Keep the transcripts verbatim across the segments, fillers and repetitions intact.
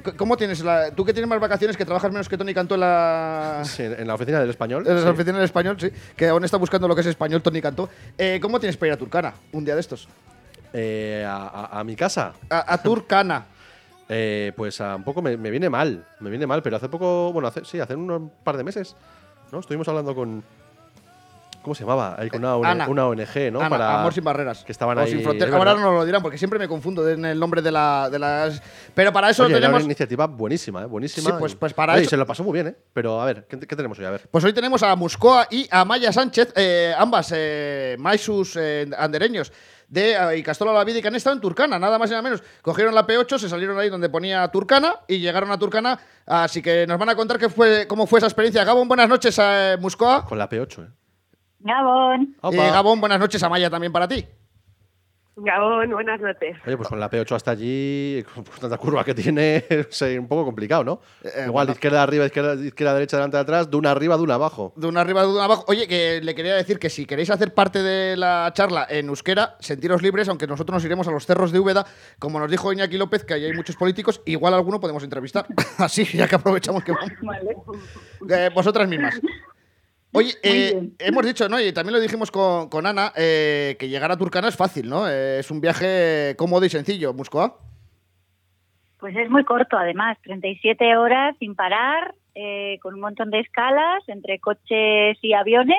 ¿cómo tienes la, tú que tienes más vacaciones, que trabajas menos que Toni Cantó en la... Sí, en la oficina del español. En la sí. oficina del español, sí. Que aún está buscando lo que es español Toni Cantó. Eh, ¿Cómo tienes para ir a Turkana un día de estos? Eh, a, a, a mi casa. A, a Turkana. Eh, pues a un poco me, me viene mal, me viene mal, pero hace poco, bueno, hace, sí, hace un par de meses, ¿no? Estuvimos hablando con, ¿cómo se llamaba? Ahí con una, O N G, Ana. una O N G, ¿no? Ana, Para Amor sin barreras. que estaban o ahí. sin fronteras. es Ahora verdad. no lo dirán porque siempre me confundo en el nombre de, la, de las. Pero para eso Oye, era tenemos. una iniciativa buenísima, ¿eh? Buenísima. Sí, pues- y- pues para Oye, y eso- se lo pasó muy bien, ¿eh? Pero a ver, ¿qué, qué tenemos hoy? A ver. Pues hoy tenemos a Muscoa y a Maya Sánchez, eh, ambas eh, maisus eh, andereños de eh, Ikastola la Vida, y que han estado en Turkana, nada más y nada menos. Cogieron la P ocho, se salieron ahí donde ponía Turkana y llegaron a Turkana. Así que nos van a contar qué fue, cómo fue esa experiencia. Gabón, buenas noches a Muscoa. Con la P ocho, ¿eh? Gabón. Y Opa. Gabón, buenas noches a Maya también para ti. Gabón, buenas noches. Oye, pues con la P ocho hasta allí, con tanta curva que tiene, es un poco complicado, ¿no? Eh, Igual, bueno. izquierda arriba, izquierda, izquierda derecha, delante, atrás, de una arriba, de una abajo. De una arriba, de una abajo. Oye, que le quería decir que si queréis hacer parte de la charla en euskera, sentiros libres, aunque nosotros nos iremos a los cerros de Úbeda, como nos dijo Iñaki López, que ahí hay muchos políticos, igual alguno podemos entrevistar. Así, ya que aprovechamos que vamos. Vale. Eh, vosotras mismas. Oye, eh, bien. hemos dicho, ¿no? Y también lo dijimos con, con Ana, eh, que llegar a Turkana es fácil, ¿no? Eh, es un viaje cómodo y sencillo, Muscoa. Pues es muy corto, además, treinta y siete horas sin parar, eh, con un montón de escalas entre coches y aviones.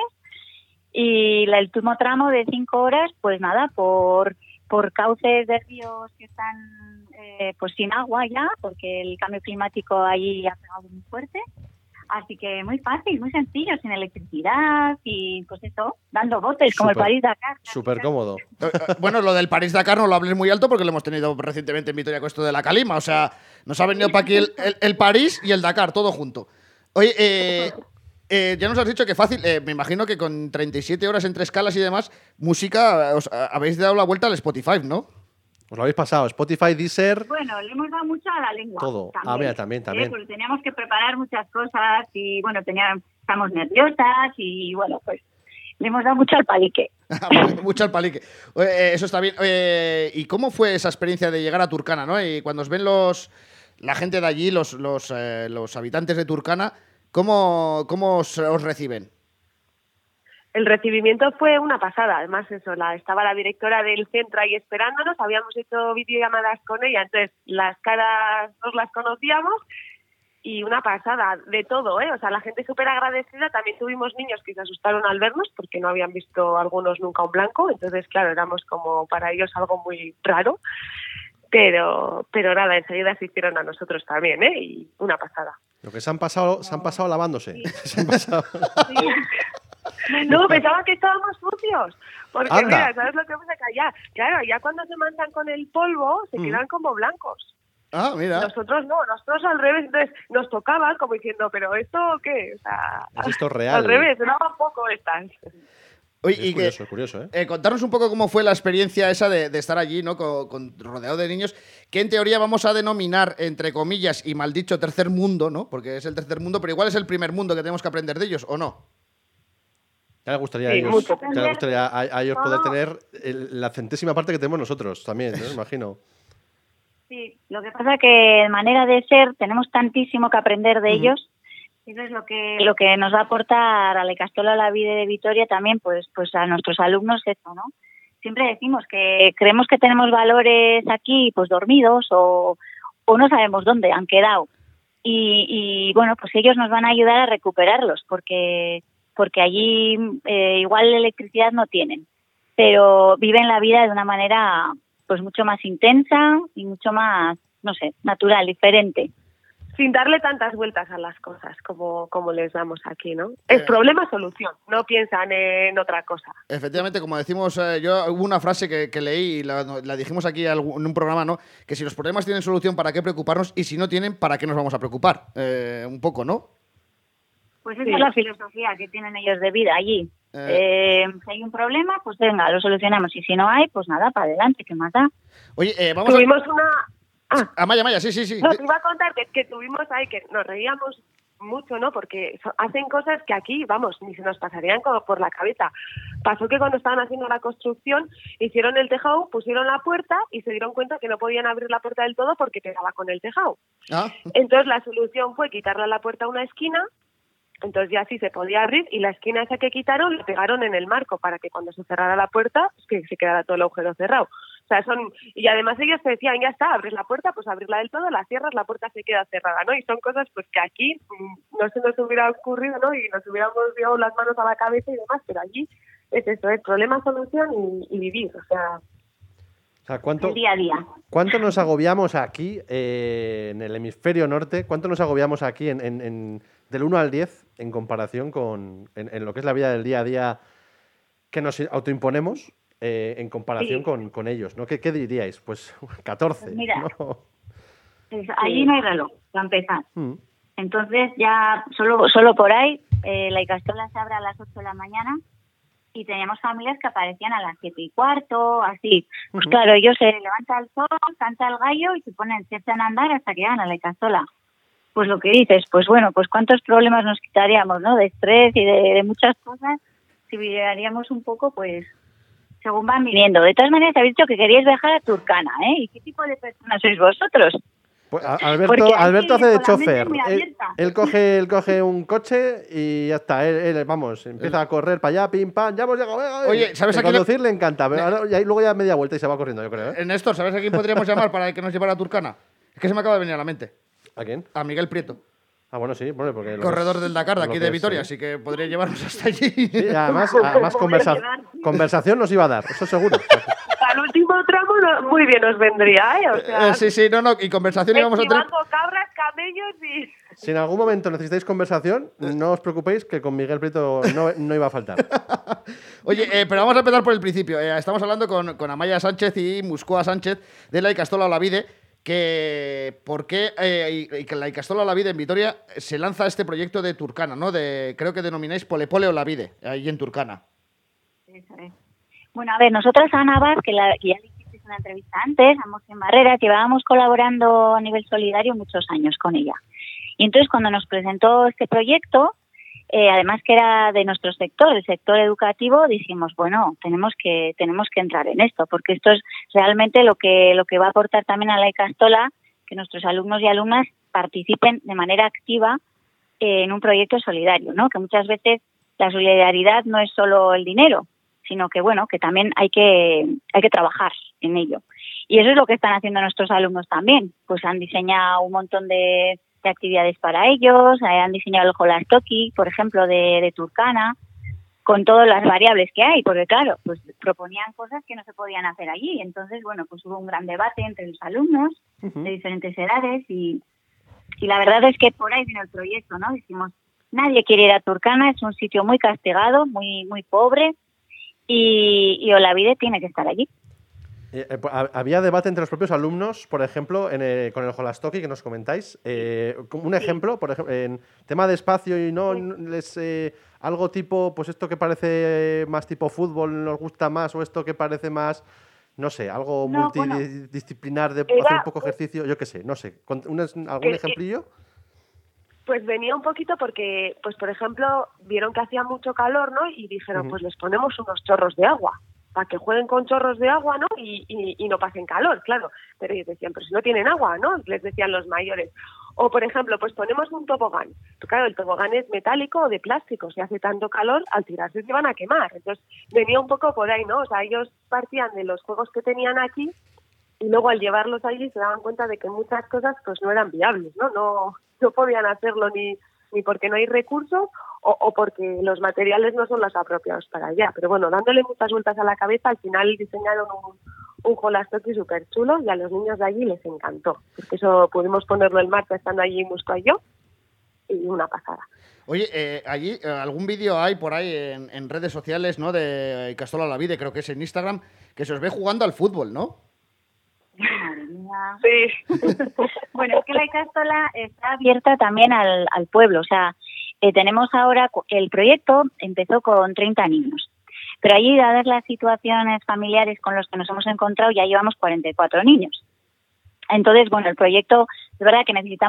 Y la- el último tramo de cinco horas, pues nada, por, por cauces de ríos que están eh, pues sin agua ya, porque el cambio climático allí ha pegado muy fuerte. Así que muy fácil, muy sencillo, sin electricidad y pues eso, dando botes, como el Súper- París-Dakar. Súper cómodo. Eh, eh, bueno, lo del París-Dakar no lo hables muy alto porque lo hemos tenido recientemente en Vitoria con esto de la Calima. O sea, nos ha venido para aquí el, el- el París y el Dakar, todo junto. Oye, eh, eh, ya nos has dicho que fácil. eh, me imagino que con treinta y siete horas entre escalas y demás, música, eh, os a- habéis dado la vuelta al Spotify, ¿no? Os lo habéis pasado. Spotify, Deezer. Bueno, le hemos dado mucho a la lengua. Todo. Ah, mira, también, también. ¿eh? Porque teníamos que preparar muchas cosas y, bueno, teníamos, estamos nerviosas y, bueno, pues le hemos dado mucho al palique. Mucho al palique. Oye, eh, eso está bien. Oye, ¿y cómo fue esa experiencia de llegar a Turkana, no? Y cuando os ven los la gente de allí, los, los, eh, los habitantes de Turkana, ¿cómo, cómo os, os reciben? El recibimiento fue una pasada, además eso, la, estaba la directora del centro ahí esperándonos, habíamos hecho videollamadas con ella, entonces las caras nos las conocíamos y una pasada de todo, ¿eh? O sea, la gente súper agradecida, también tuvimos niños que se asustaron al vernos porque no habían visto algunos nunca un blanco, entonces claro, éramos como para ellos algo muy raro, pero pero nada, enseguida se hicieron a nosotros también, ¿eh? Y una pasada. Lo que se han pasado, se han pasado lavándose. Se han pasado. No, pensaban que estábamos sucios. Porque, Anda. mira, ¿sabes lo que pasa? Que allá, claro, ya cuando se mandan con el polvo, se Mm. quedan como blancos. Ah, mira. Nosotros no, nosotros al revés. Entonces nos tocaban como diciendo, ¿pero esto qué? O sea, ¿Es esto real? al revés, daban poco estas. Oye, Es y que, curioso, es curioso, ¿eh? eh, contarnos un poco cómo fue la experiencia esa de, de estar allí, ¿no? Con, con- rodeado de niños, que en teoría vamos a denominar, entre comillas, y mal dicho, tercer mundo, ¿no? Porque es el tercer mundo, pero igual es el primer mundo que tenemos que aprender de ellos, ¿o no? Ya les gustaría a Sí, ellos, mucho. ya les gustaría a, a ellos poder No. tener el- la centésima parte que tenemos nosotros también, ¿no? Imagino. Sí, lo que pasa que de manera de ser tenemos tantísimo que aprender de Ujú. ellos. Eso es lo que lo que nos va a aportar a la Ikastola la Vida de Vitoria también, pues pues a nuestros alumnos esto, ¿no? Siempre decimos que creemos que tenemos valores aquí pues dormidos o, o no sabemos dónde han quedado. Y, y bueno, pues ellos nos van a ayudar a recuperarlos porque porque allí eh, igual electricidad no tienen, pero viven la vida de una manera pues mucho más intensa y mucho más, no sé, natural, diferente. Sin darle tantas vueltas a las cosas como, como les damos aquí, ¿no? Es Eh. problema-solución, no piensan en otra cosa. Efectivamente, como decimos, eh, yo hubo una frase que, que leí y la, la dijimos aquí algu- en un programa, ¿no? Que si los problemas tienen solución, ¿para qué preocuparnos? Y si no tienen, ¿para qué nos vamos a preocupar? Eh, un poco, ¿no? Pues esa Sí. es la filosofía que tienen ellos de vida allí. Eh. Eh, si hay un problema, pues venga, lo solucionamos. Y si no hay, pues nada, para adelante, ¿qué más da? Oye, eh, vamos Tuvimos una... a... Ah, Maya, Maya, sí, sí, sí. No, te iba a contar que, que tuvimos ahí, que nos reíamos mucho, ¿no? Porque so- hacen cosas que aquí, vamos, ni se nos pasarían como por la cabeza. Pasó que cuando estaban haciendo la construcción, hicieron el tejado, pusieron la puerta y se dieron cuenta que no podían abrir la puerta del todo porque pegaba con el tejado. Ah, Entonces la solución fue quitarle la puerta a una esquina, entonces ya sí se podía abrir, y la esquina esa que quitaron la pegaron en el marco para que cuando se cerrara la puerta, que se quedara todo el agujero cerrado. O sea, son, y además ellos te decían, ya está, abres la puerta, pues abrirla del todo, la cierras, la puerta se queda cerrada, ¿no? Y son cosas pues que aquí mm, no se nos hubiera ocurrido, ¿no? Y nos hubiéramos llevado las manos a la cabeza y demás, pero allí es eso, es problema, solución y, y vivir, o sea, O sea, ¿cuánto, El día a día. ¿cuánto nos agobiamos aquí eh, en el hemisferio norte? ¿Cuánto nos agobiamos aquí en, en- en- del uno al diez en comparación con en, en lo que es la vida del día a día que nos autoimponemos eh, en comparación Sí. con, con ellos, ¿no? ¿Qué, qué diríais? Pues catorce. Pues mira. ¿no? Pues allí no hay reloj, para empezar. Mm. Entonces ya solo solo por ahí, eh, la Icastola se abre a las ocho de la mañana y teníamos familias que aparecían a las siete y cuarto, así. Pues Ujú. claro, ellos se levanta el sol, canta el gallo y se ponen, se echan a andar hasta que llegan a la Icastola. Pues lo que dices, pues bueno, pues cuántos problemas nos quitaríamos, ¿no? De estrés y de, de muchas cosas, si viviríamos un poco, pues, según van viniendo. De todas maneras, habéis dicho que queríais viajar a Turcana, ¿eh? ¿Y qué tipo de personas sois vosotros? Pues, a- Alberto, Porque aquí, Alberto hace de con la mente chofer. muy Él, abierta. él coge, él coge un coche y ya está. Él, él, vamos, empieza a correr para allá, pim, pam, ya hemos llegado. venga, venga. Oye, ¿sabes El a quién le- conducir le encanta. Pero ahora- y ahí luego ya media vuelta y se va corriendo, yo creo. ¿eh? eh, Néstor, ¿sabes a quién podríamos llamar para que nos llevara a Turcana? Es que se me acaba de venir a la mente. ¿A quién? A Miguel Prieto, Ah, bueno, sí, bueno, porque. lo corredor que es- del Dakar de lo aquí que de es, Vitoria, sí. así que podría llevarnos hasta allí. Sí, además, además conversa- conversación nos iba a dar, eso seguro. al último tramo no- muy bien os vendría, ¿eh? O sea, Eh, sí, sí, no, no, y conversación íbamos a tener. esquivando cabras, camellos y... Si en algún momento necesitáis conversación, no os preocupéis que con Miguel Prieto no, no iba a faltar. Oye, eh, pero vamos a empezar por el principio. Eh, estamos hablando con, con Amaya Sánchez y Muscoa Sánchez de la Icastola Olavide, que por qué eh, y- y que la Icastola Olavide en Vitoria se lanza este proyecto de Turcana, ¿no? De, creo que denomináis Pole Pole Olavide, ahí en Turcana. Eso es. Bueno, a ver, nosotras a Ana Vaz, que, la, que ya le hicisteis una entrevista antes, a Moción Barreras, llevábamos colaborando a nivel solidario muchos años con ella. Y entonces cuando nos presentó este proyecto, eh, además que era de nuestro sector, el sector educativo, dijimos, bueno, tenemos que tenemos que entrar en esto, porque esto es realmente lo que lo que va a aportar también a la Icastola, que nuestros alumnos y alumnas participen de manera activa eh, en un proyecto solidario, ¿no? Que muchas veces la solidaridad no es solo el dinero, sino que bueno, que también hay que hay que trabajar en ello. Y eso es lo que están haciendo nuestros alumnos también. Pues han diseñado un montón de, de actividades para ellos, eh, han diseñado el Holastoki, por ejemplo, de, de Turcana, con todas las variables que hay, porque claro, pues proponían cosas que no se podían hacer allí. Entonces, bueno, pues hubo un gran debate entre los alumnos de diferentes edades y, y la verdad es que por ahí vino el proyecto, ¿no? Dijimos, nadie quiere ir a Turcana, es un sitio muy castigado, muy muy pobre, y, y Olavide tiene que estar allí. Eh, eh, pues, ha- había debate entre los propios alumnos, por ejemplo, en el- con el Holastoki que nos comentáis. Eh, como un ejemplo, por ejemplo, en tema de espacio y no, no les eh, algo tipo, pues esto que parece más tipo fútbol nos gusta más o esto que parece más, no sé, algo No, bueno. multidisciplinar de Era- hacer un poco ejercicio, yo qué sé, no sé. Con- un es- ¿Algún Eh, eh, ejemplillo? Pues venía un poquito porque, pues por ejemplo, vieron que hacía mucho calor, ¿no? Y dijeron, Ujú. pues les ponemos unos chorros de agua, para que jueguen con chorros de agua, ¿no? Y, y, y no pasen calor, claro. Pero ellos decían, pero si no tienen agua, ¿no? Les decían los mayores. O, por ejemplo, pues ponemos un tobogán. Pero claro, el tobogán es metálico o de plástico. Si hace tanto calor, al tirarse se van a quemar. Entonces, venía un poco por ahí, ¿no? O sea, ellos partían de los juegos que tenían aquí y luego al llevarlos allí se daban cuenta de que muchas cosas pues no eran viables, ¿no? No, no podían hacerlo ni, ni porque no hay recursos o, o porque los materiales no son los apropiados para allá. Pero bueno, dándole muchas vueltas a la cabeza, al final diseñaron un, un Holastoki súper chulo y a los niños de allí les encantó. Porque eso pudimos ponerlo en marcha estando allí Musco y yo y una pasada. Oye, eh, allí eh, algún vídeo hay por ahí en, en redes sociales, ¿no? De Icastola Olavide, creo que es en Instagram, que se os ve jugando al fútbol, ¿no? Madre mía. Sí. Bueno, es que la Icastola está abierta también al, al pueblo. O sea, eh, tenemos ahora, cu- el proyecto empezó con treinta niños. Pero allí, dadas las situaciones familiares con los que nos hemos encontrado, ya llevamos cuarenta y cuatro niños. Entonces, bueno, el proyecto, es verdad que necesitamos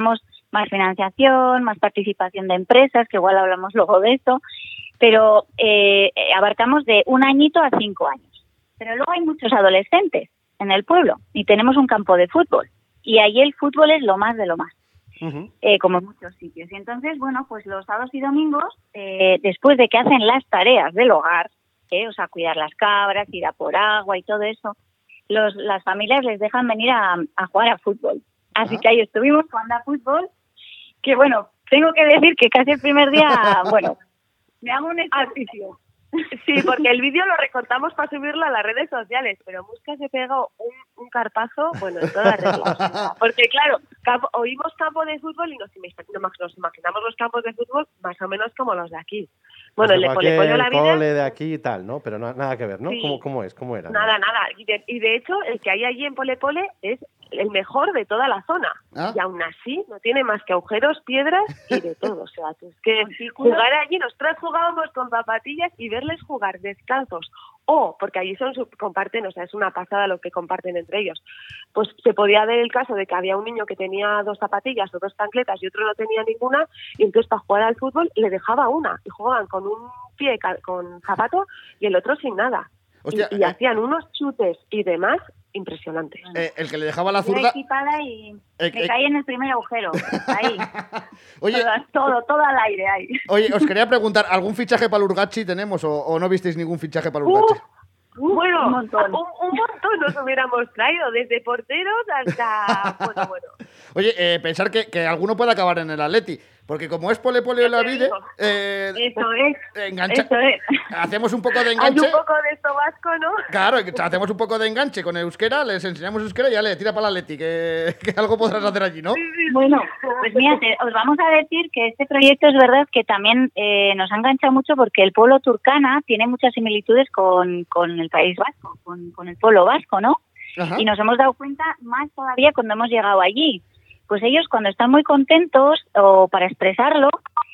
más financiación, más participación de empresas, que igual hablamos luego de eso, pero eh, abarcamos de un añito a cinco años. Pero luego hay muchos adolescentes en el pueblo y tenemos un campo de fútbol y ahí el fútbol es lo más de lo más. Uh-huh. eh, como en muchos sitios. Y entonces, bueno, pues los sábados y domingos, eh, después de que hacen las tareas del hogar, eh, o sea, cuidar las cabras, ir a por agua y todo eso, los, las familias les dejan venir a, a jugar a fútbol. Así uh-huh. que ahí estuvimos jugando a fútbol, que bueno, tengo que decir que casi el primer día, bueno, me hago un ejercicio. Sí, porque el vídeo lo recortamos para subirlo a las redes sociales, pero Musca se pegó un, un carpazo, bueno, en todas reglas. Porque claro, campo, oímos campo de fútbol y nos, nos imaginamos los campos de fútbol más o menos como los de aquí. Bueno, pues el de Pole Pole la vida... cole de aquí y tal, ¿no? Pero no, nada que ver, ¿no? Sí. ¿Cómo, ¿Cómo es? ¿Cómo era? Nada, nada. Y de, y de hecho, el que hay allí en Pole Pole es el mejor de toda la zona. ¿Ah? Y aún así no tiene más que agujeros, piedras y de todo. O sea, es que jugar allí, nosotros jugábamos con zapatillas y verles jugar descalzos. O, porque allí son comparten, o sea, es una pasada lo que comparten entre ellos. Pues se podía ver el caso de que había un niño que tenía dos zapatillas o dos chancletas y otro no tenía ninguna, y entonces para jugar al fútbol le dejaba una y jugaban con un pie con zapato y el otro sin nada. Hostia, y, y eh, hacían unos chutes y demás impresionantes. Eh, el que le dejaba la zurda... equipada y eh, me eh, caí en el primer agujero. Ahí. Oye, todo, todo al aire ahí. Oye, os quería preguntar, ¿algún fichaje para el Urgachi tenemos o, o no visteis ningún fichaje para el Urgachi? Uh, bueno, un montón. Un, un montón nos hubiéramos traído, desde porteros hasta... Bueno, bueno. Oye, eh, pensar que, que alguno puede acabar en el Atleti, porque como es Pole Pole la vida, eh, eso es, engancha, eso es. Hacemos un poco de enganche. Hay un poco de esto vasco, ¿no? Claro, hacemos un poco de enganche con euskera, les enseñamos euskera y ya le tira para el Atleti, que, que algo podrás hacer allí, ¿no? Bueno, pues mira, te, os vamos a decir que este proyecto es verdad que también eh, nos ha enganchado mucho porque el pueblo Turkana tiene muchas similitudes con, con el País Vasco, con, con el pueblo vasco, ¿no? Ajá. Y nos hemos dado cuenta más todavía cuando hemos llegado allí. Pues ellos cuando están muy contentos o para expresarlo,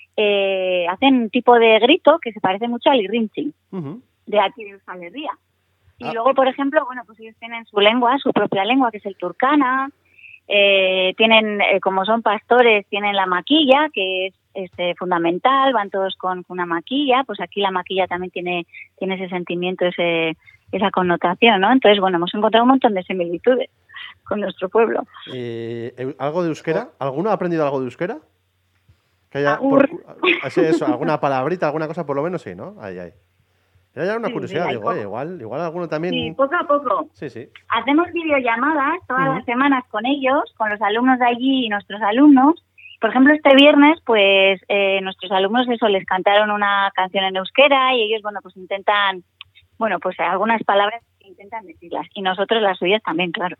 eh, hacen un tipo de grito que se parece mucho al irrinchi, uh-huh. de aquí de Euskal Herria. Y ah. luego, por ejemplo, bueno, pues ellos tienen su lengua, su propia lengua, que es el turkana. Eh, tienen, eh, como son pastores, tienen la maquilla, que es este, fundamental, van todos con, con una maquilla. Pues aquí la maquilla también tiene, tiene ese sentimiento, ese, esa connotación, ¿no? Entonces, bueno, hemos encontrado un montón de similitudes con nuestro pueblo. Eh, ¿Algo de euskera? ¿Alguno ha aprendido algo de euskera? Que haya, por, así eso, alguna palabrita, alguna cosa por lo menos, sí, ¿no? Ahí, ahí. Era ya una sí, curiosidad, sí, digo, eh, igual, igual alguno también... Sí, poco a poco. Sí, sí. Hacemos videollamadas todas uh-huh. las semanas con ellos, con los alumnos de allí y nuestros alumnos. Por ejemplo, este viernes, pues, eh, nuestros alumnos eso, les cantaron una canción en euskera y ellos, bueno, pues intentan, bueno, pues algunas palabras intentan decirlas. Y nosotros las suyas también, claro.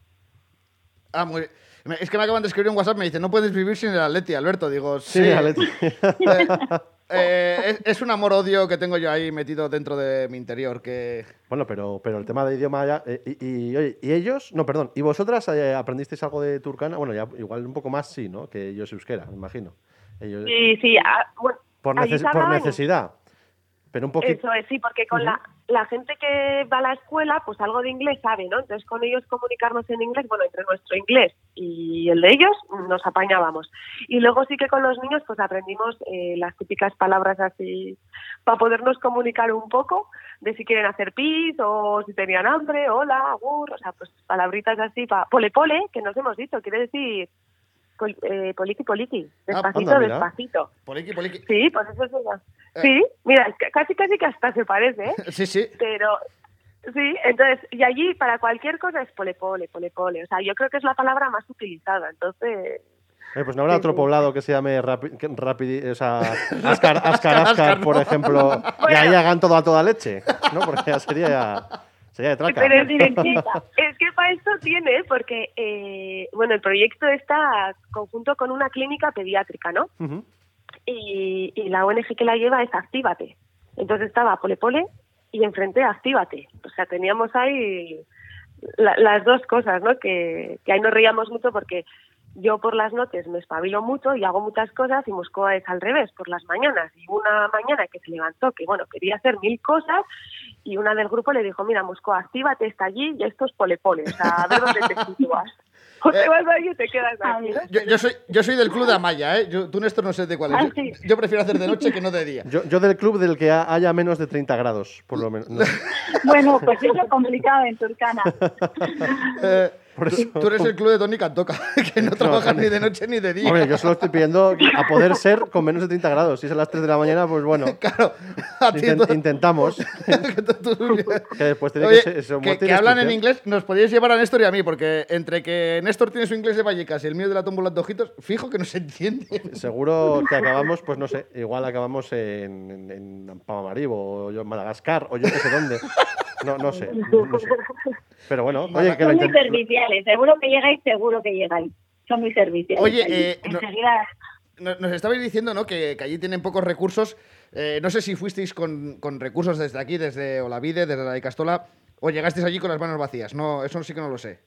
Ah, muy bien. Es que me acaban de escribir un WhatsApp, me dicen, no puedes vivir sin el Atleti, Alberto. Digo, sí. Sí, Atleti. eh, eh, es, es un amor-odio que tengo yo ahí metido dentro de mi interior. Que... Bueno, pero, pero el tema de idioma ya... Eh, y, y, oye, ¿y ellos? No, perdón. ¿Y vosotras eh, aprendisteis algo de turcana? Bueno, ya igual un poco más sí, ¿no? Que ellos euskera, me imagino. Ellos, sí, sí. Ah, bueno, por, neces- por necesidad. Pero un poquito... Eso es, sí, porque con uh-huh. la, la gente que va a la escuela, pues algo de inglés sabe, ¿no? Entonces con ellos comunicarnos en inglés, bueno, entre nuestro inglés y el de ellos, nos apañábamos. Y luego sí que con los niños, pues aprendimos eh, las típicas palabras así, para podernos comunicar un poco, de si quieren hacer pis, o si tenían hambre, hola, agur, o sea, pues palabritas así, para pole pole, que nos hemos dicho, quiere decir... Pol, eh, poliqui, poliqui, despacito, ah, anda, despacito. Poliqui, poliqui. Sí, pues eso es ella. Eh. Sí, mira, casi casi que hasta se parece, ¿eh? Sí, sí. Pero, sí, entonces, y allí para cualquier cosa es pole, pole, pole, pole. O sea, yo creo que es la palabra más utilizada, entonces... Eh, pues no habrá sí, otro sí. poblado que se llame Rapid, rapid o sea, Ascar, Ascar, Ascar, por ejemplo, bueno. Y ahí hagan todo a toda leche, ¿no? Porque ya sería ya... Sería de traca. Pero es, es que para esto tiene, porque, eh, bueno, el proyecto está conjunto con una clínica pediátrica, ¿no? Uh-huh. Y, y la O N G que la lleva es Actívate. Entonces estaba Pole Pole y enfrente Actívate. O sea, teníamos ahí la, las dos cosas, ¿no? Que, que ahí nos reíamos mucho porque yo por las noches me espabilo mucho y hago muchas cosas y Moscoa es al revés, por las mañanas. Y una mañana que se levantó, que bueno, quería hacer mil cosas y una del grupo le dijo, mira, Moscoa, Actívate, está allí y esto es Pole Pole, o sea, a ver dónde te sitúas. O te vas ahí y te quedas aquí, ¿no? Yo, yo, soy, yo soy del club de Amaya, ¿eh? Yo, tú, Néstor, no sé de cuál es. Ah, Yo, sí. yo prefiero hacer de noche que no de día. Yo, yo del club del que ha- haya menos de treinta grados, por lo menos. No. Bueno, pues eso es complicado en Turkana. Eh, Por tú, eso- tú eres el club de Tony Cantoca, que no trabaja ni de noche ni de día. Hombre, yo solo estoy pidiendo a poder ser con menos de treinta grados. Si es a las tres de la mañana, pues bueno, Claro, a ti inten- todo- intentamos. que tú- tú- Que después tiene Oye, que ser eso, que, muerte y que hablan en destrucción. inglés, nos podéis llevar a Néstor y a mí, porque entre que Néstor tiene su inglés de Vallecas y el mío de la tómbola de ojitos, fijo que no se entiende. Seguro que acabamos, pues no sé, igual acabamos en, en, en Paramaribo o yo en Madagascar o yo qué sé dónde. No, no sé, no sé. Pero bueno, oye, que lo Son muy intent- serviciales, seguro que llegáis, seguro que llegáis. Son muy serviciales. Oye, allí. eh, no- enseguida. Nos, nos estabais diciendo, ¿no?, que, que allí tienen pocos recursos. Eh, no sé si fuisteis con, con recursos desde aquí, desde Olavide, desde la Icastola, o llegasteis allí con las manos vacías. No, eso sí que no lo sé.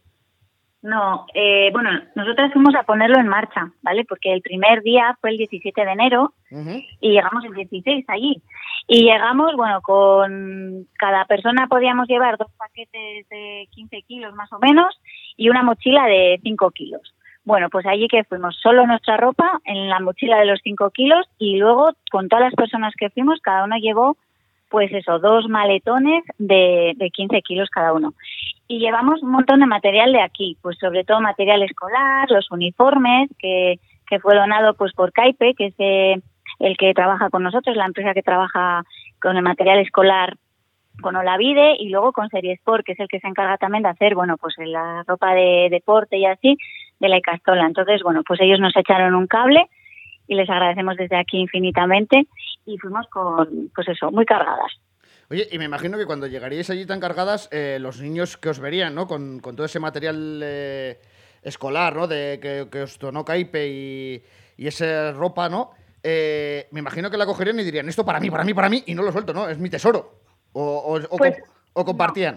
No, eh, bueno, nosotras fuimos a ponerlo en marcha, ¿vale? Porque el primer día fue el diecisiete de enero Ujú. y llegamos el dieciséis allí. Y llegamos, bueno, con cada persona podíamos llevar dos paquetes de quince kilos más o menos y una mochila de cinco kilos. Bueno, pues allí que fuimos solo nuestra ropa en la mochila de los cinco kilos y luego con todas las personas que fuimos, cada uno llevó, pues eso, dos maletones de, de quince kilos cada uno. Y llevamos un montón de material de aquí, pues sobre todo material escolar, los uniformes, que, que fue donado pues por Caipe, que es eh, el que trabaja con nosotros, la empresa que trabaja con el material escolar con Olavide, y luego con Serie Sport, que es el que se encarga también de hacer, bueno, pues la ropa de deporte y así, de la Icastola. Entonces, bueno, pues ellos nos echaron un cable y les agradecemos desde aquí infinitamente y fuimos con, pues eso, muy cargadas. Oye, y me imagino que cuando llegaríais allí tan cargadas, eh, los niños que os verían, ¿no?, con, con todo ese material eh, escolar, ¿no?, de que, que os donó Caipe y, y esa ropa, ¿no?, eh, me imagino que la cogerían y dirían, esto para mí, para mí, para mí, y no lo suelto, ¿no?, es mi tesoro. O, o, o, Pues, co- o compartían.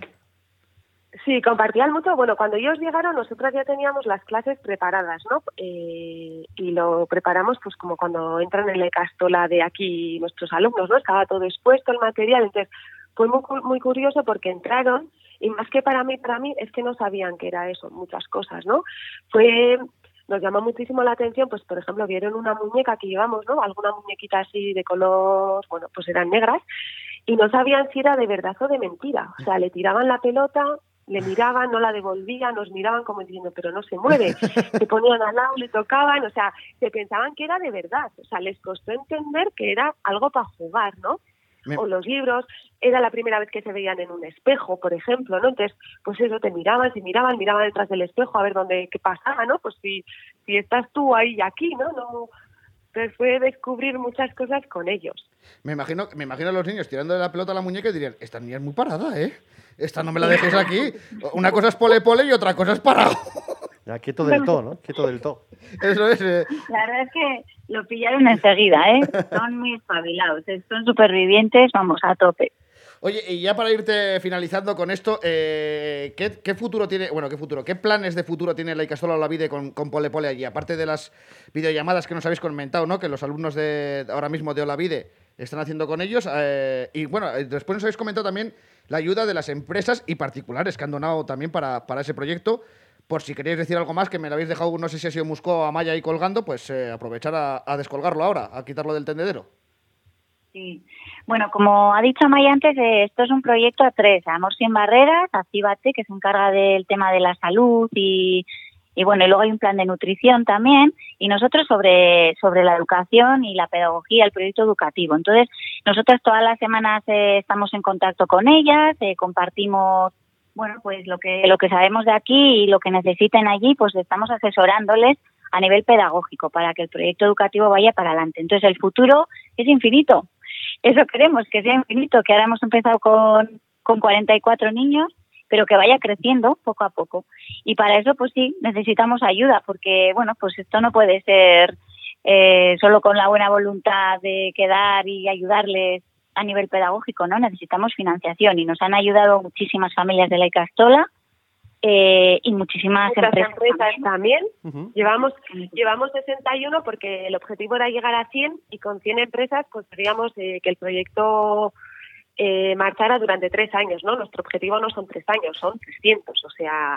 Sí, compartían mucho. Bueno, cuando ellos llegaron, nosotros ya teníamos las clases preparadas, ¿no? Eh, y lo preparamos, pues, como cuando entran en la Icastola de aquí nuestros alumnos, ¿no? Estaba todo expuesto, el material. Entonces, fue muy, cu- muy curioso porque entraron y más que para mí, para mí, es que no sabían que era eso, muchas cosas, ¿no? Fue... Nos llamó muchísimo la atención, pues, por ejemplo, vieron una muñeca que llevamos, ¿no? Alguna muñequita así de color, bueno, pues eran negras, y no sabían si era de verdad o de mentira. O sea, le tiraban la pelota, le miraban, no la devolvían, nos miraban como diciendo, pero no se mueve. Se ponían al lado, le tocaban, o sea, se pensaban que era de verdad. O sea, les costó entender que era algo para jugar, ¿no? Me- O los libros, era la primera vez que se veían en un espejo, por ejemplo, ¿no? Entonces, pues eso, te miraban, se miraban, miraban detrás del espejo a ver dónde, qué pasaba, ¿no? Pues si, si estás tú ahí y aquí, ¿no? no Entonces fue descubrir muchas cosas con ellos. Me imagino, me imagino a los niños tirando de la pelota a la muñeca y dirían, esta niña es muy parada, ¿eh? Esta no me la dejes aquí. Una cosa es pole pole y otra cosa es parado. Ya, quieto del todo, ¿no? Quieto del todo. Eso es. eh. La verdad es que lo pillaron enseguida, ¿eh? Son muy espabilados, ¿eh? Son supervivientes, vamos, a tope. Oye, y ya para irte finalizando con esto, eh, ¿qué, qué futuro tiene, bueno, qué futuro, qué planes de futuro tiene la Icastola Olavide con, con Pole Pole allí? Aparte de las videollamadas que nos habéis comentado, ¿no?, que los alumnos de ahora mismo de Olavide están haciendo con ellos. Eh, y bueno, eh, después nos habéis comentado también la ayuda de las empresas y particulares que han donado también para, para ese proyecto. Por si queréis decir algo más, que me lo habéis dejado, no sé si ha sido Musco o Amaya ahí colgando, pues eh, aprovechar a, a descolgarlo ahora, a quitarlo del tendedero. Sí. Bueno, como ha dicho Amaya antes, eh, esto es un proyecto a tres. Amor Sin Barreras, Actívate, que se encarga del tema de la salud y, y bueno, y luego hay un plan de nutrición también, y nosotros sobre, sobre la educación y la pedagogía, el proyecto educativo. Entonces, nosotros todas las semanas eh, estamos en contacto con ellas, eh, compartimos, bueno, pues lo que, lo que sabemos de aquí y lo que necesiten allí, pues estamos asesorándoles a nivel pedagógico para que el proyecto educativo vaya para adelante. Entonces, el futuro es infinito. Eso queremos, que sea infinito, que ahora hemos empezado con, con cuarenta y cuatro niños, pero que vaya creciendo poco a poco. Y para eso, pues sí, necesitamos ayuda, porque, bueno, pues esto no puede ser eh, solo con la buena voluntad de quedar y ayudarles a nivel pedagógico, ¿no? Necesitamos financiación y nos han ayudado muchísimas familias de la Icastola eh, y muchísimas Muchas empresas, empresas también. también. Ujú. Llevamos llevamos sesenta y uno porque el objetivo era llegar a cien y con cien empresas pues queríamos eh, que el proyecto eh, marchara durante tres años, ¿no? Nuestro objetivo no son tres años, son trescientos, o sea,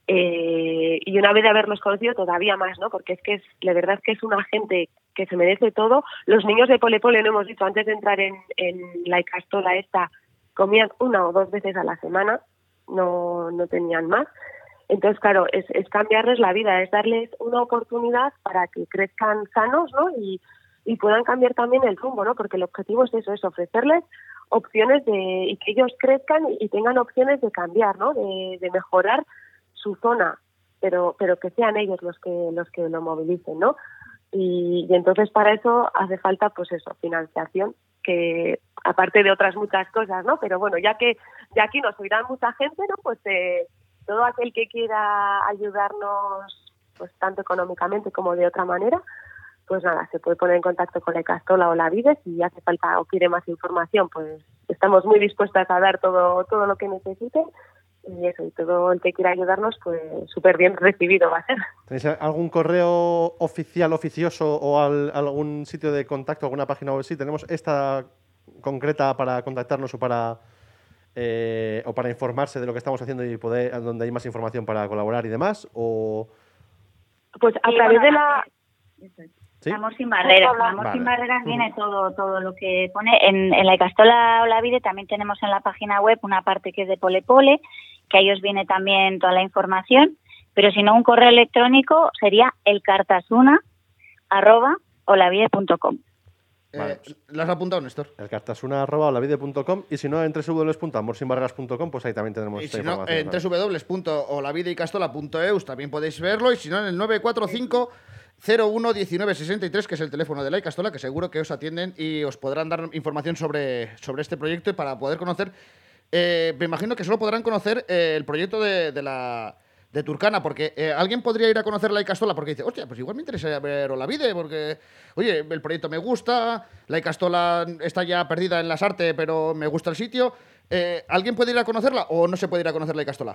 eh, y una vez de haberlos conocido todavía más, ¿no? Porque es que es, la verdad es que es una gente que se merece todo. Los niños de Pole Pole, no hemos dicho, antes de entrar en, en la Icastola esta, comían una o dos veces a la semana, no, no tenían más. Entonces, claro, es, es cambiarles la vida, es darles una oportunidad para que crezcan sanos, ¿no? Y, y puedan cambiar también el rumbo, ¿no? Porque el objetivo es eso, es ofrecerles opciones de y que ellos crezcan y tengan opciones de cambiar, ¿no? De, de mejorar su zona, pero pero que sean ellos los que los que lo movilicen, ¿no? Y, y entonces para eso hace falta, pues eso, financiación, que aparte de otras muchas cosas, ¿no? Pero bueno, ya que ya aquí nos oirá mucha gente, ¿no? Pues eh, todo aquel que quiera ayudarnos, pues tanto económicamente como de otra manera, pues nada, se puede poner en contacto con la Icastola o la Vide. Si hace falta o quiere más información, pues estamos muy dispuestas a dar todo todo lo que necesiten. Y eso, y todo el que quiera ayudarnos, pues súper bien recibido va a ser. ¿Tenéis algún correo oficial, oficioso o al, algún sitio de contacto, alguna página web? Sí, tenemos esta concreta para contactarnos o para eh, o para informarse de lo que estamos haciendo y poder donde hay más información para colaborar y demás, o pues a través de la ¿sí? Amor sin barreras. En Amor vale. sin barreras viene todo todo lo que pone. En, en la Icastola o la Vide también tenemos en la página web una parte que es de Pole Pole, que a ellos viene también toda la información, pero si no, un correo electrónico sería elcartasuna arroba olavide punto com. Vale. Eh, ¿Lo has apuntado, Néstor? El cartasuna arroba olavide punto com, y si no, en doble u doble u doble u punto amor sin barreras punto com, pues ahí también tenemos Y esta si no, información. en doble u doble u doble u punto olavideicastola punto e u también podéis verlo, y si no, en el nueve cuatro cinco cero uno diecinueve sesenta y tres, que es el teléfono de la Icastola, que seguro que os atienden y os podrán dar información sobre, sobre este proyecto y para poder conocer. Eh, me imagino que solo podrán conocer eh, el proyecto de, de la de Turkana, porque eh, alguien podría ir a conocer la Icastola porque dice, hostia, pues igual me interesa ver Olavide, porque, oye, el proyecto me gusta, la Icastola está ya perdida en las artes, pero me gusta el sitio. Eh, ¿Alguien puede ir a conocerla o no se puede ir a conocer la Icastola?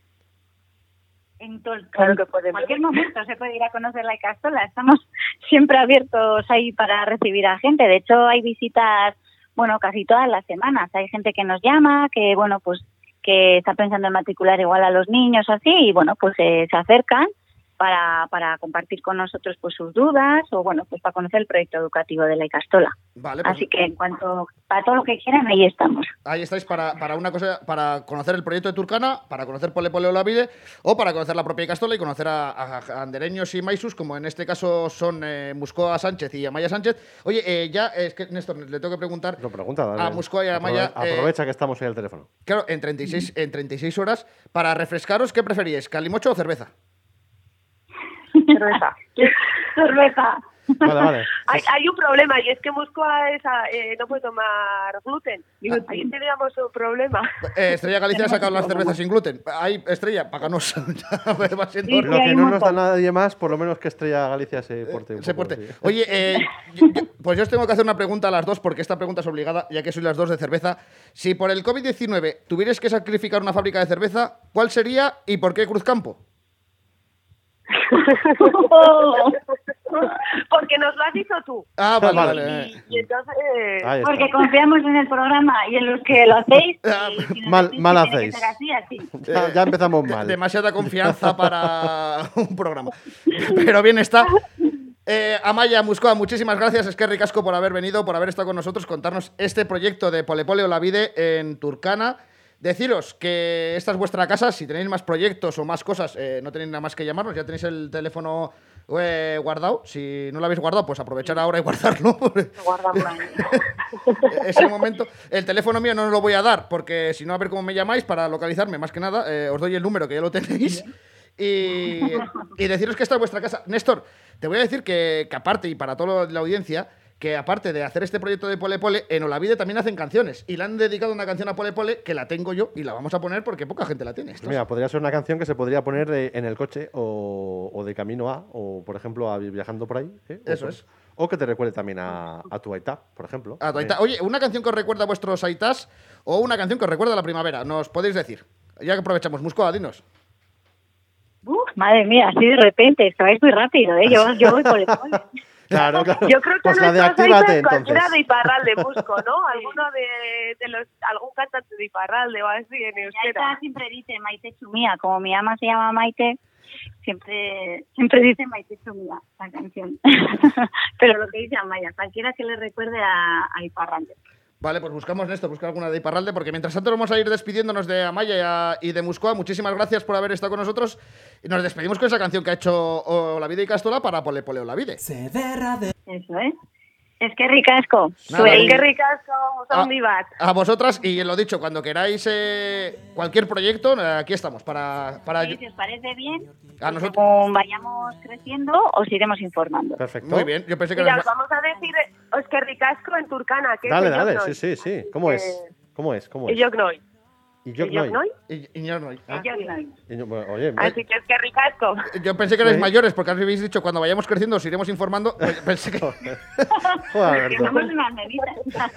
En todo, Claro que podemos. En cualquier momento se puede ir a conocer la Icastola. Estamos siempre abiertos ahí para recibir a gente. De hecho, hay visitas, bueno, casi todas las semanas. Hay gente que nos llama, que, bueno, pues que está pensando en matricular igual a los niños así, y, bueno, pues eh, se acercan para, para compartir con nosotros pues sus dudas o, bueno, pues para conocer el proyecto educativo de la Icastola. Vale, pues así que en cuanto para todo lo que quieran, ahí estamos. ahí estáis para, para una cosa, para conocer el proyecto de Turkana, para conocer Pole Pole Olavide, o para conocer la propia Icastola y conocer a, a, a andereños y maisus, como en este caso son eh, Muscoa Sánchez y Amaya Sánchez. Oye, eh, ya, es que Néstor, le tengo que preguntar Lo pregunta, dale. a Muscoa y a Amaya. Aprove- Aprovecha eh, que estamos ahí al teléfono. Claro, en treinta y seis, en treinta y seis horas, para refrescaros, ¿qué preferíais, calimocho o cerveza? cerveza. Cerveza. Vale, vale. Hay, hay un problema, y es que Muscoa esa, eh, no puede tomar gluten. Ahí teníamos un problema. Eh, Estrella Galicia ha sacado las cervezas sin gluten. Ahí, Estrella, páganos. Va siendo Sí, Lo hay que un no nos montón. da nadie más, por lo menos que Estrella Galicia se porte un Se poco, porte. sí. Oye, eh, yo- yo- pues yo os tengo que hacer una pregunta a las dos, porque esta pregunta es obligada, ya que sois las dos de cerveza. Si por el covid diecinueve tuvierais que sacrificar una fábrica de cerveza, ¿cuál sería y por qué Cruzcampo? Porque nos lo has dicho tú. Ah, vale, Vale. vale. Y, y entonces... Ahí está. Porque confiamos en el programa y en los que lo hacéis. Ah, Y si nos mal- decís mal que tiene que hacéis. ser así, así. Ya, ya empezamos De- mal. demasiada confianza para un programa. Pero bien está. Eh, Amaya, Muscoa, muchísimas gracias. Es que ricasco por haber venido, por haber estado con nosotros, contarnos este proyecto de Pole Pole Olavide en Turkana. Deciros que esta es vuestra casa. Si tenéis más proyectos o más cosas, eh, no tenéis nada más que llamarnos. Ya tenéis el teléfono eh, guardado. Si no lo habéis guardado, pues aprovechar ahora y guardarlo. Lo guardamos ahí. Es el momento. El teléfono mío no os lo voy a dar, porque si no, a ver cómo me llamáis para localizarme. Más que nada, eh, os doy el número, que ya lo tenéis. Y, y deciros que esta es vuestra casa. Néstor, te voy a decir que, que aparte, y para toda la audiencia, que aparte de hacer este proyecto de Pole Pole, en Olavide también hacen canciones. Y le han dedicado una canción a Pole Pole, que la tengo yo, y la vamos a poner porque poca gente la tiene. Esto es- Mira, podría ser una canción que se podría poner eh, en el coche o, o de camino a, o por ejemplo, a, viajando por ahí. ¿eh? O Eso por- es. O que te recuerde también a, a tu aitá, por ejemplo. A tu aitá. Oye, una canción que os recuerda a vuestros aitas o una canción que os recuerda a la primavera. Nos podéis decir. Ya que aprovechamos. Muscoa, dinos. Uf, madre mía, así de repente, estabais muy rápido, ¿eh? Yo, yo voy por el cole. Claro, claro. Yo creo que pues la de nuestros Actívate, oídos entonces. cualquiera de Iparralde busco, ¿no? Alguno de, de los, algún cantante de Iparralde o así en Mi euskera. aita siempre dice Maite Chumía, como mi ama se llama Maite, siempre siempre dice Maite Chumía, la canción. Pero lo que dice Amaya, cualquiera que le recuerde a, a Iparralde. Vale, pues buscamos, Néstor, buscar alguna de Iparralde, porque mientras tanto vamos a ir despidiéndonos de Amaya y, a- y de Muscoa. Muchísimas gracias por haber estado con nosotros. Y nos despedimos con esa canción que ha hecho Olavide y Castola para Pole Pole Olavide. Eso es. Es que ricasco. Nada, Zuei. Ari. Qué ricasco, Ah. son vivas. A vosotras, y lo dicho, cuando queráis eh, cualquier proyecto, eh, aquí estamos para... para Sí, si os parece bien, a nosotros. según vayamos creciendo, os iremos informando. Perfecto. Muy bien, yo pensé que Mira, eras os ma- vamos a decir, os que ricasco en turcana, que Dale, es dale, Iñognoi. sí, sí, sí. ¿Cómo que- es? ¿Cómo es? ¿Cómo es? Iñognoi. Y yo Iñognoi. Y- y yo no- ah. Iñognoi. Oye, Así que es que ricasco. Yo pensé que erais Sí. mayores, porque habéis dicho cuando vayamos creciendo os iremos informando. Pues pensé que. joder, Que Alberto. somos unas medidas.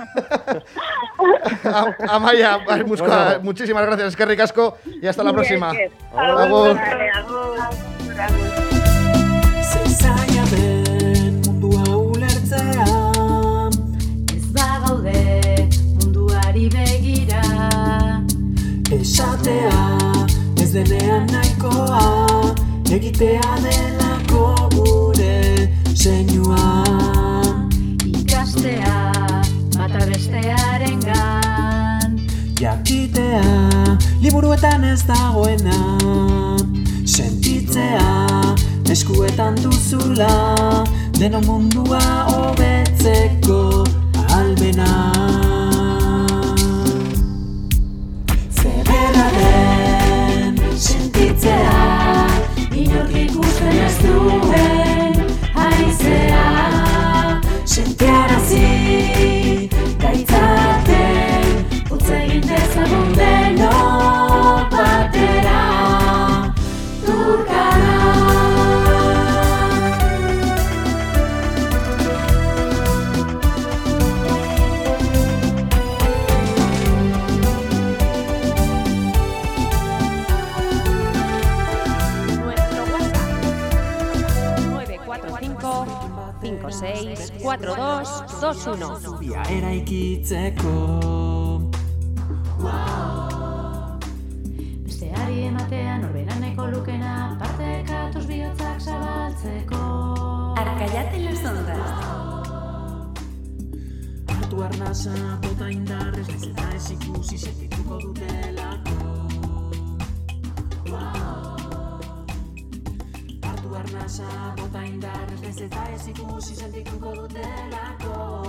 A- Amaya, Muscoa, Bueno. muchísimas gracias, es que ricasco, y hasta la próxima. Agur. Agur. Vale, agur. Zezaia den mundua ulertzea. Ez bagaude munduari begira. Esatea ez denean nahikoa. Egitea delako gure zeinua. Ikastea bata bestearengan. Jakitea liburuetan ez dagoena. Sentitzea eskuetan duzula. Denon mundua hobetzeko ahalmena. Zerrera den sentitzea, inork ikusten ez duen haizea. Sentiarazi gaitzaten, utz egin dezagun denok batera. Turkana. Nuestro WhatsApp nueve cuatro cinco, cinco seis cuatro dos dos uno. Dia eraikitzeko. Besteari ematea norberaneko lukena, partekatuz bihotzak zabaltzeko. Arcayate en las ondas. Hartu arnasa, bota indarrez, naiz eta ez ikusi sentituko dutelako. Hartu arnasa, bota indarrez, naiz eta ez ikusi sentituko dutelako.